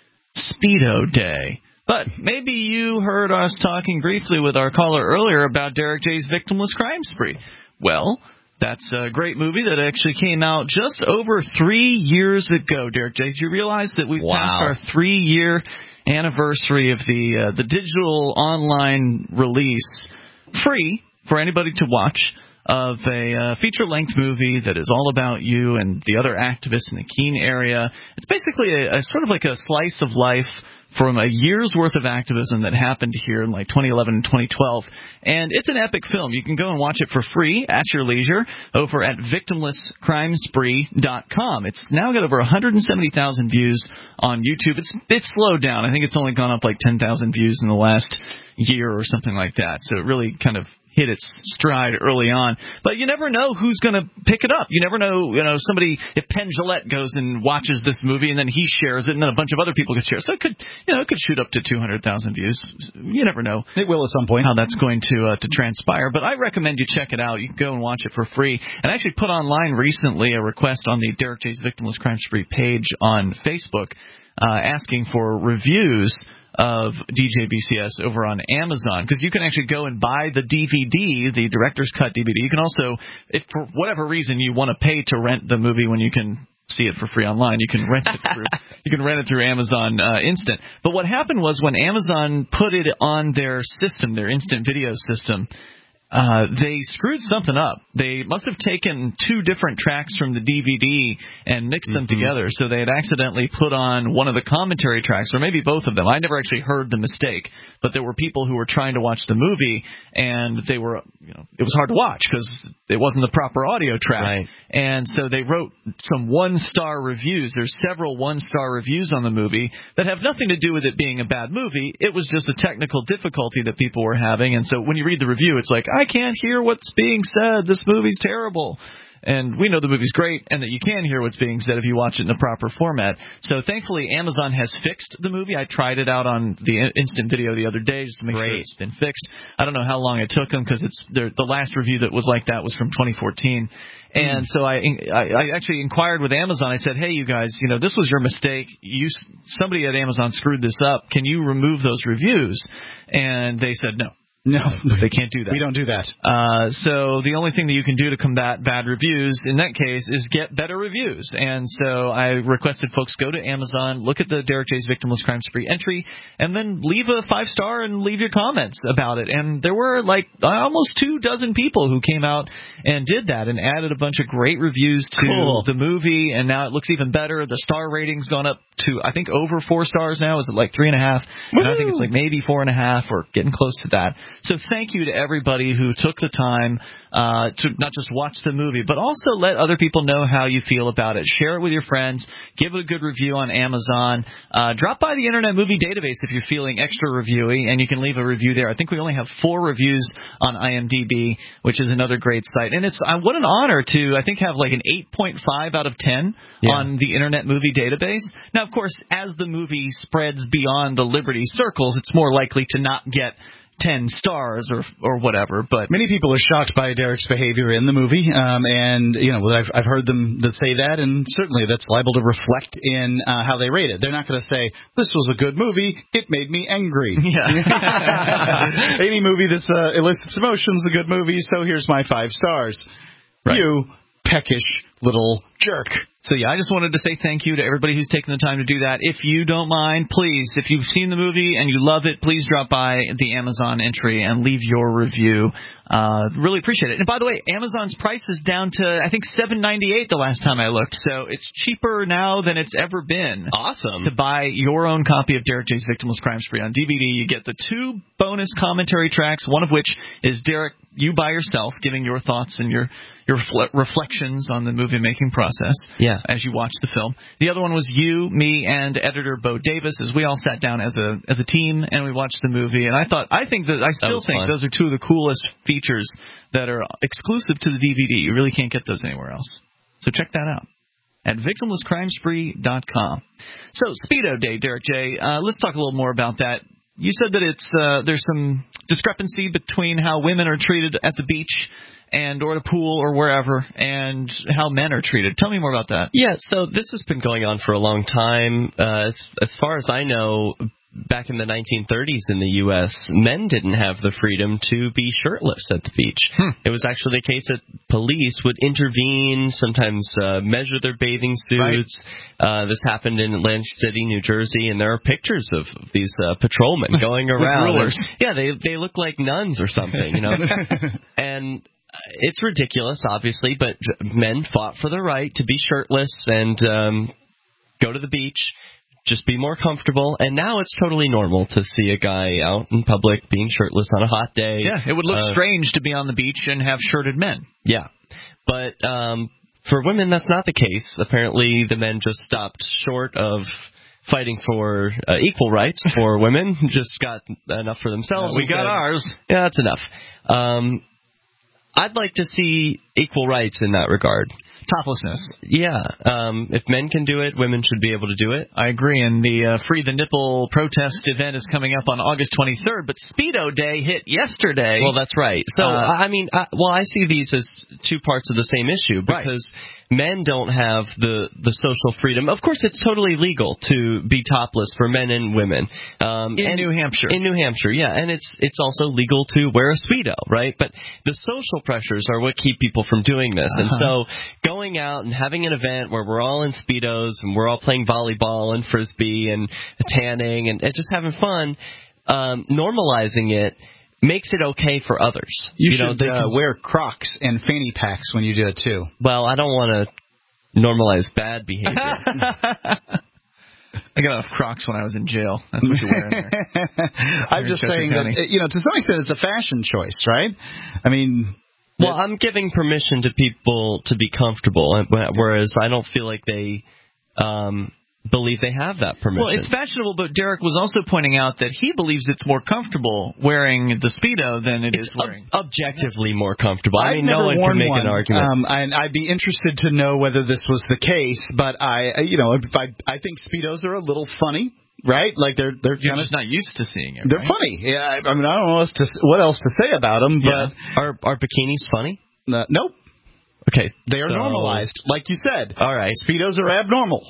Speedo Day. But maybe you heard us talking briefly with our caller earlier about Derek J's Victimless Crime Spree. Well, that's a great movie that actually came out just over three years ago, Derek J. Did you realize that we've Wow. passed our three-year anniversary of the uh, the digital online release, free for anybody to watch, of a uh, feature-length movie that is all about you and the other activists in the Keene area. It's basically a, a sort of like a slice of life from a year's worth of activism that happened here in like twenty eleven and twenty twelve. And it's an epic film. You can go and watch it for free at your leisure over at victimless crime spree dot com. It's now got over one hundred seventy thousand views on YouTube. It's it's slowed down. I think it's only gone up like ten thousand views in the last year or something like that. So it really kind of hit its stride early on. But you never know who's going to pick it up. You never know, you know, somebody, if Penn Jillette goes and watches this movie and then he shares it and then a bunch of other people could share it. So it could, you know, it could shoot up to two hundred thousand views. You never know. It will at some point. How that's going to uh, to transpire. But I recommend you check it out. You can go and watch it for free. And I actually put online recently a request on the Derek J's Victimless Crime Spree page on Facebook uh, asking for reviews of D J B C S over on Amazon, because you can actually go and buy the D V D, the director's cut D V D. You can also, if for whatever reason you want to pay to rent the movie when you can see it for free online, you can rent it through you can rent it through Amazon uh, Instant. But what happened was when Amazon put it on their system, their instant video system, Uh, they screwed something up. They must have taken two different tracks from the D V D and mixed them Mm-hmm. together. So they had accidentally put on one of the commentary tracks, or maybe both of them. I never actually heard the mistake, but there were people who were trying to watch the movie, and they were, you know, it was hard to watch because it wasn't the proper audio track. Right. And so they wrote some one-star reviews. There's several one-star reviews on the movie that have nothing to do with it being a bad movie. It was just a technical difficulty that people were having. And so when you read the review, it's like, I can't hear what's being said. This movie's terrible. And we know the movie's great and that you can hear what's being said if you watch it in a proper format. So thankfully, Amazon has fixed the movie. I tried it out on the instant video the other day just to make Great. sure it's been fixed. I don't know how long it took them because it's the last review that was like that was from twenty fourteen. And so I, I I actually inquired with Amazon. I said, hey, you guys, you know, this was your mistake. You somebody at Amazon screwed this up. Can you remove those reviews? And they said no. No, they can't do that. We don't do that. Uh, so the only thing that you can do to combat bad reviews in that case is get better reviews. And so I requested folks go to Amazon, look at the Derek J's Victimless Crime Spree entry, and then leave a five star and leave your comments about it. And there were like almost two dozen people who came out and did that and added a bunch of great reviews to Cool. the movie. And now it looks even better. The star rating's gone up to I think over four stars now. Is it like three and a half? And I think it's like maybe four and a half or getting close to that. So thank you to everybody who took the time uh, to not just watch the movie, but also let other people know how you feel about it. Share it with your friends. Give it a good review on Amazon. Uh, drop by the Internet Movie Database if you're feeling extra reviewy, and you can leave a review there. I think we only have four reviews on IMDb, which is another great site. And it's uh, what an honor to, I think, have like an eight point five out of ten Yeah. on the Internet Movie Database. Now, of course, as the movie spreads beyond the Liberty circles, it's more likely to not get ten stars or or whatever, but many people are shocked by Derek's behavior in the movie, um, and you know I've I've heard them that say that, and certainly that's liable to reflect in uh, how they rate it. They're not going to say this was a good movie, it made me angry. Yeah. Any movie that uh, elicits emotions is a good movie, so here's my five stars. Right. You peckish little jerk. So, yeah, I just wanted to say thank you to everybody who's taken the time to do that. If you don't mind, please, if you've seen the movie and you love it, please drop by the Amazon entry and leave your review. Uh, really appreciate it. And by the way, Amazon's price is down to, I think, seven ninety-eight the last time I looked. So it's cheaper now than it's ever been. Awesome. To buy your own copy of Derek J's Victimless Crime Spree on D V D. You get the two bonus commentary tracks, one of which is Derek, you by yourself, giving your thoughts and your your refle- reflections on the movie-making process. Yeah. As you watch the film. The other one was you, me, and editor Bo Davis, as we all sat down as a as a team and we watched the movie. And I thought, I think that I still that think fun. those are two of the coolest features that are exclusive to the D V D. You really can't get those anywhere else. So check that out at victimless crime spree dot com. So Speedo Day, Derek J. Uh, let's talk a little more about that. You said that it's uh, there's some discrepancy between how women are treated at the beach and or the pool or wherever, and how men are treated. Tell me more about that. Yeah, so this has been going on for a long time. Uh, as, as far as I know, back in the nineteen thirties in the U S, men didn't have the freedom to be shirtless at the beach. Hmm. It was actually the case that police would intervene, sometimes uh, measure their bathing suits. Right. Uh, this happened in Atlantic City, New Jersey, and there are pictures of these uh, patrolmen going around. Rulers. Yeah, they they look like nuns or something, you know. And it's ridiculous, obviously, but men fought for the right to be shirtless and um, go to the beach, just be more comfortable. And now it's totally normal to see a guy out in public being shirtless on a hot day. Yeah, it would look uh, strange to be on the beach and have shirted men. Yeah, but um, for women, that's not the case. Apparently, the men just stopped short of fighting for uh, equal rights for women, just got enough for themselves. We got said, ours. Yeah, that's enough. Um, I'd like to see equal rights in that regard. Toplessness. Yeah. Um, if men can do it, women should be able to do it. I agree. And the uh, Free the Nipple protest event is coming up on August twenty-third, but Speedo Day hit yesterday. Well, that's right. So, uh, I mean, I, well, I see these as two parts of the same issue because right. men don't have the, the social freedom. Of course, it's totally legal to be topless for men and women. Um, in and, New Hampshire. In New Hampshire, yeah. And it's it's also legal to wear a Speedo, right? But the social pressures are what keep people from doing this. Uh-huh. And so going out and having an event where we're all in Speedos and we're all playing volleyball and Frisbee and tanning and, and just having fun, um, normalizing it, makes it okay for others. You, you should know, they uh, can, wear Crocs and fanny packs when you do it, too. Well, I don't want to normalize bad behavior. I got off Crocs when I was in jail. That's what you're wearing there. I'm just saying that, you know, to some extent it's a fashion choice, right? I mean... Well, I'm giving permission to people to be comfortable, whereas I don't feel like they um, believe they have that permission. Well, it's fashionable, but Derek was also pointing out that he believes it's more comfortable wearing the Speedo than it it's is wearing... Ob- objectively more comfortable. I I've mean, never no one worn can make one. an argument. Um, and I'd be interested to know whether this was the case, but I, you know, I, I think Speedos are a little funny. Right, like they're they're You're kind just not used to seeing it. They're right? funny. Yeah, I, I mean, I don't know what else to what else to say about them, but Yeah. are are bikinis funny? Uh, nope. Okay, they are so, normalized, like you said. All right, Speedos are abnormal.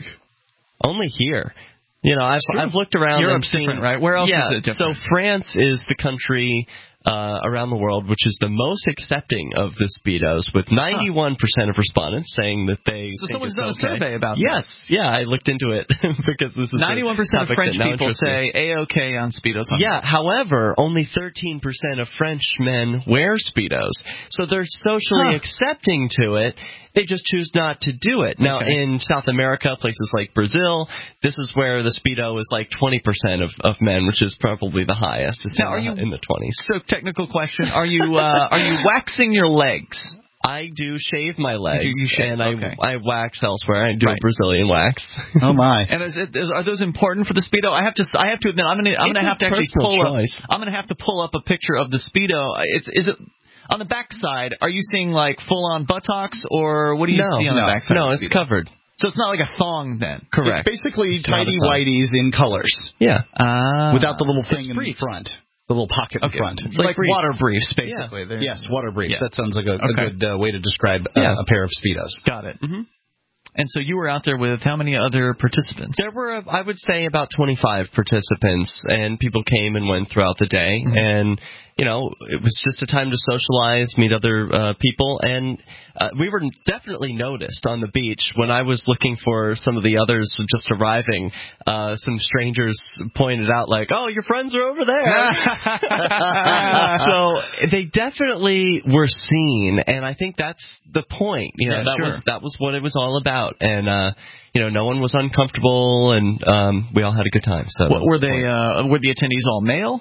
Only here. You know, I've I've looked around. Europe's and seen, different, right? Where else yeah, is it different? So France is the country uh, around the world which is the most accepting of the Speedos, with ninety-one percent of respondents saying that they. So think someone's it's done okay. a survey about yes, this. Yeah, I looked into it because this is ninety-one percent of French people me. say A-OK on Speedos. On Yeah, however, only thirteen percent of French men wear Speedos. So they're socially Huh. accepting to it. They just choose not to do it. Now, Okay. in South America, places like Brazil, this is where the Speedo is like twenty percent of, of men, which is probably the highest. It's Now, in, are the, you- in the twenties. So, technical question: Are you uh, are you waxing your legs? I do shave my legs, You- you shave, and I okay. I wax elsewhere. I do Right. a Brazilian wax. Oh my! And is it, is, are those important for the Speedo? I have to. I have to admit, I'm gonna. I'm It's gonna a have to actually personal pull choice. up. I'm gonna have to pull up a picture of the Speedo. It's is it on the back side? Are you seeing like full on buttocks, or what do you no, see on no, the back side? no, of the it's Speedo? covered. So it's not like a thong then. Correct. It's basically It's not tidy a thong. whities in colors, Yeah. Ah, without the little thing it's in briefs. front, the little pocket Okay. in front. It's like, briefs. water briefs, basically. They're- Yes, water briefs. Yeah. That sounds like a, Okay. a good uh, way to describe uh, Yeah. a pair of Speedos. Got it. Mm-hmm. And so you were out there with how many other participants? There were, I would say, about twenty-five participants, and people came and went throughout the day. Mm-hmm. And, you know, it was just a time to socialize, meet other uh, people. And uh, we were definitely noticed on the beach. When I was looking for some of the others just arriving, uh, some strangers pointed out, like, oh, your friends are over there. So they definitely were seen, and I think that's the point. You know, Yeah, that sure. was that was what it was all about. And, uh, you know, no one was uncomfortable, and um, we all had a good time. So What, that was were the they? point. Uh, were the attendees all male?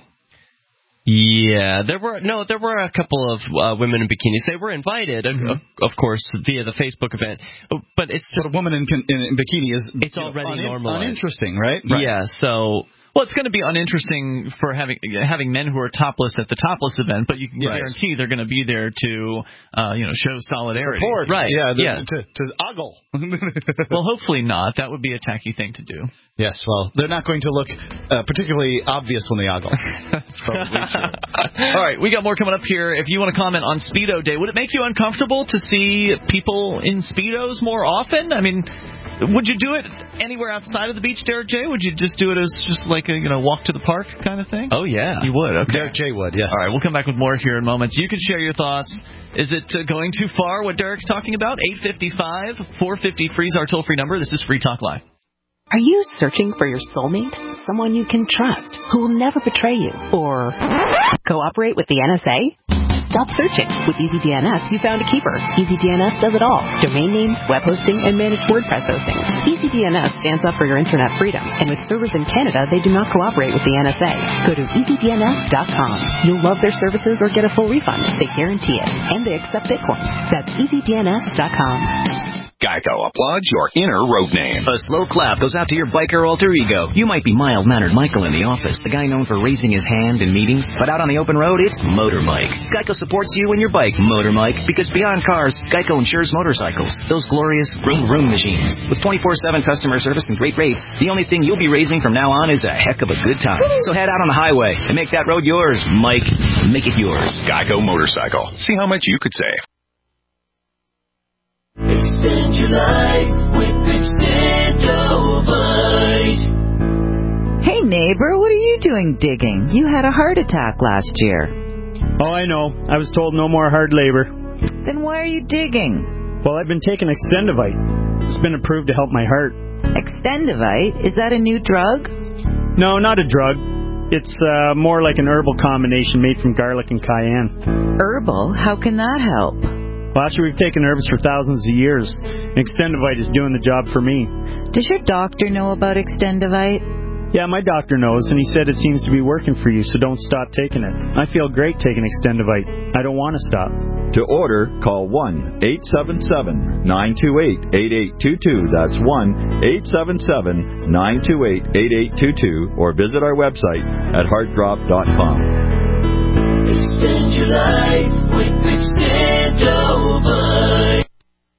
Yeah, there were no, there were a couple of uh, women in bikinis. They were invited, Mm-hmm. of, of course, via the Facebook event. But it's just But a woman in, in, in bikini is It's you know, already unin- normalized. uninteresting, right? yeah. So Well, it's going to be uninteresting for having having men who are topless at the topless event, but you can Yes. guarantee they're going to be there to, uh, you know, show solidarity. Support. Right? Yeah. The, yeah. To, to ogle. Well, hopefully not. That would be a tacky thing to do. Yes. Well, they're not going to look uh, particularly obvious when they ogle. That's probably true. All right, we got more coming up here. If you want to comment on Speedo Day, would it make you uncomfortable to see people in Speedos more often? I mean, would you do it anywhere outside of the beach, Derek J? Would you just do it as just like a, you know, walk to the park kind of thing? Oh, yeah. You would, okay. Derek J would, yes. All right, we'll come back with more here in moments. You can share your thoughts. Is it uh, going too far, what Derek's talking about? eight five five, four five zero, free is our toll-free number. This is Free Talk Live. Are you searching for your soulmate? Someone you can trust, who will never betray you, or cooperate with the N S A? Stop searching. With EasyDNS, you found a keeper. EasyDNS does it all. Domain names, web hosting, and managed WordPress hosting. EasyDNS stands up for your internet freedom, and with servers in Canada, they do not cooperate with the N S A. Go to easy D N S dot com. You'll love their services or get a full refund. They guarantee it. And they accept Bitcoin. That's easy D N S dot com. Geico applauds your inner road name. A slow clap goes out to your biker alter ego. You might be mild-mannered Michael in the office, the guy known for raising his hand in meetings, but out on the open road, it's Motor Mike. Geico supports you and your bike, Motor Mike, because beyond cars, Geico insures motorcycles, those glorious vroom-vroom machines. With twenty-four seven customer service and great rates, the only thing you'll be raising from now on is a heck of a good time. So head out on the highway and make that road yours, Mike. Make it yours. Geico Motorcycle. See how much you could save. Extend your life with Extendovite. Hey neighbor, what are you doing digging? You had a heart attack last year. Oh, I know. I was told no more hard labor. Then why are you digging? Well, I've been taking Extendovite. It's been approved to help my heart. Extendovite? Is that a new drug? No, not a drug. It's uh, more like an herbal combination made from garlic and cayenne. Herbal? How can that help? Well, actually, we've taken herbs for thousands of years. Extendivite is doing the job for me. Does your doctor know about Extendivite? Yeah, my doctor knows, and he said it seems to be working for you, so don't stop taking it. I feel great taking Extendivite. I don't want to stop. To order, call one eight seven seven, nine two eight, eight eight two two. That's one eight seven seven, nine two eight, eight eight two two, or visit our website at heart drop dot com. Extend your life with Extendovite.